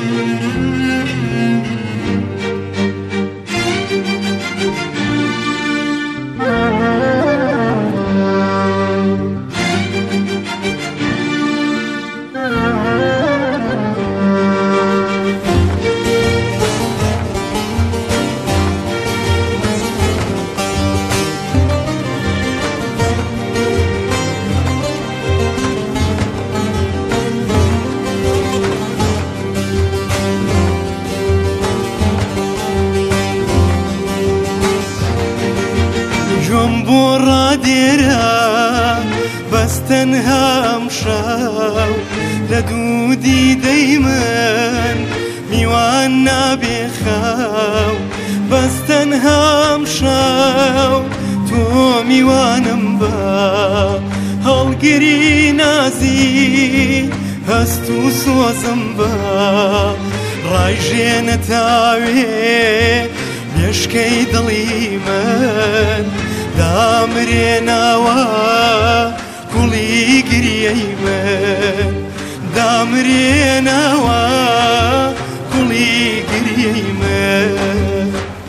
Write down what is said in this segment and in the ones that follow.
بۆ ڕادێرە بەس تەنها ئەم شەو لە دوودی دەی من میوان نابێ خەو بەس تەنها ئەم شەو تۆ میوانم بە هەڵگری نازی هەست و سۆزم بە ڕایژێنە تاوێ بێشکەی دڵی من دامرێناوە کوڵی گریەی من دامرێناوە کوڵی گریەی من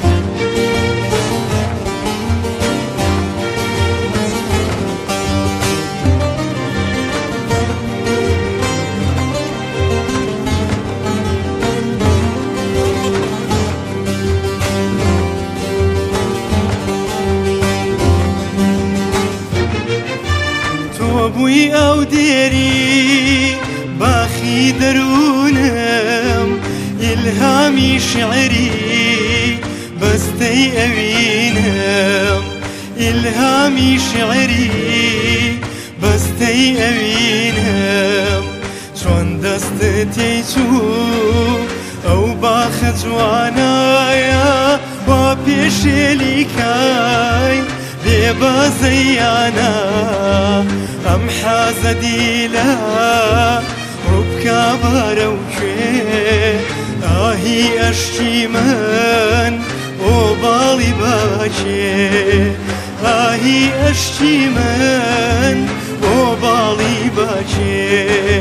بووی ئەو دێری باخی دەروونم ئیلهامی شعری بەستەی ئەوینم ئیلهامی شعری بەستەی ئەوینم چۆن دەستت تێیچوو ئەو باخە جوانایە وا پێشێلی کای بێبازەیانە ئەم حازە دیلە ڕووبکە بارە و کوێ ئاهی ئەشکی من ئۆ باڵی باکێ ئاهی ئەشکی من ئۆ باڵی باکێ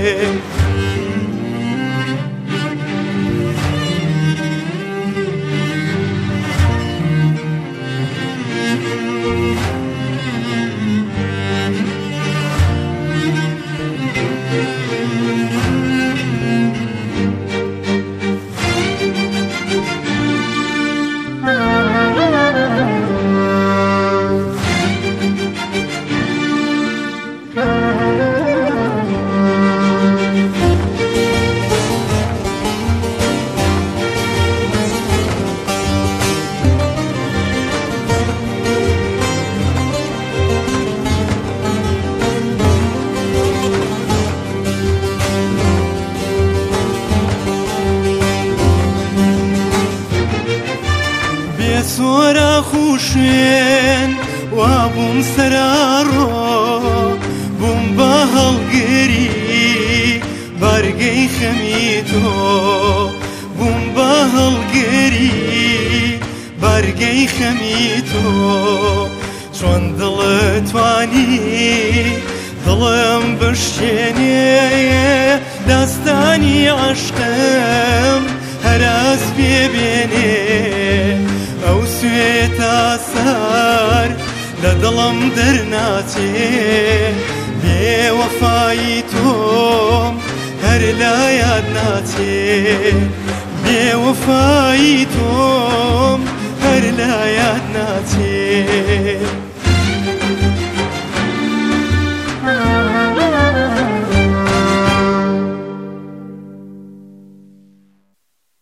سۆرە خوشێن وا بووم سەرارۆ بووم بە هەڵگری بەرگەی خەمی تۆ بووم بە هەڵگری بەرگەی خەمی تۆ چۆن دڵت توانی دڵم بشکێنێ داستانی عەشقم هەراز بێبێنێ ئەو سوێتە سەر لە دڵم دەرناچێ بێوەفایی تۆم هەر لە یاد ناچێ بێوەفایی تۆم هەر لە یاد ناچێ